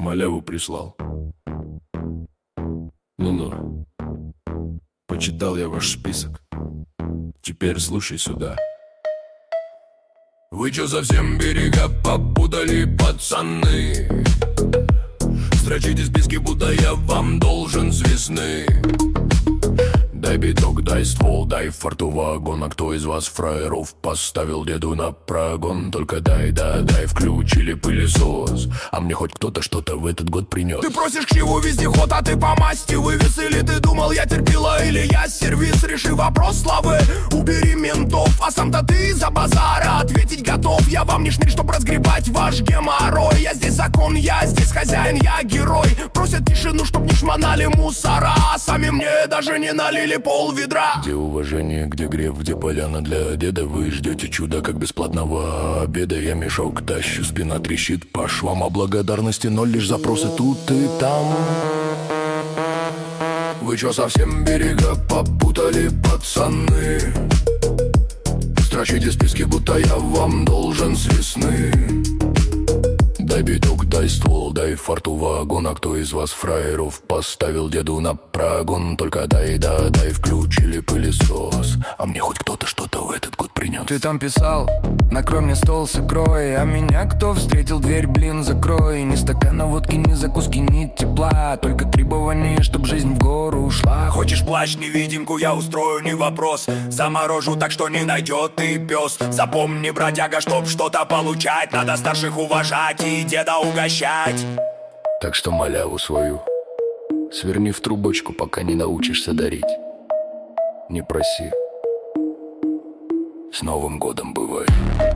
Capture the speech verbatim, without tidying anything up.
Маляву прислал. Ну-ну. Почитал я ваш список. Теперь слушай сюда. Вы чё совсем берега попутали, пацаны? Строчите списки, будто я вам должен с весны. Дай биток, дай ствол, дай фарту вагон. А кто из вас фраеров поставил деду на прогон? Только дай, да, дай, включили пылесос. А мне хоть кто-то что-то в этот год принес. Ты просишь к чему вездеход, а ты по масти вывез? Или ты думал, я терпила, или я сервис? Реши вопрос славы, убери ментов. А сам-то ты из-за базара ответить готов. Я вам не шнырь, чтоб разгребать ваш геморрой. Я здесь закон, я здесь хозяин, я герой. Просят тишину, чтоб не шмонали мусора, а сами мне даже не налили пол ведра. Где уважение, где греб, где поляна для деда? Вы ждете чуда, как бесплатного обеда. Я мешок тащу, спина трещит по швам. А благодарности ноль, лишь запросы тут и там. Вы чё совсем берега попутали, пацаны? Строчите списки, будто я вам должен с весны. Дай биток, дай ствол, дай фарту вагон. А кто из вас фраеров поставил деду на прогон? Только дай, да, дай, включили пылесос. А мне хоть кто-то что-то в этот год принес. Ты там писал, накрой мне стол с икрой. А меня кто встретил, дверь, блин, закрой. Ни стакана водки, ни закуски, ни тепла. Только требование, чтоб жизнь в гору ушла. Хочешь плащ-невидимку, я устрою, не вопрос. Заморожу так, что не найдет ты пес. Запомни, бродяга, чтоб что-то получать, надо старших уважать и деда угощать. Так что маляву свою сверни в трубочку, пока не научишься дарить. Не проси. С Новым годом бывай.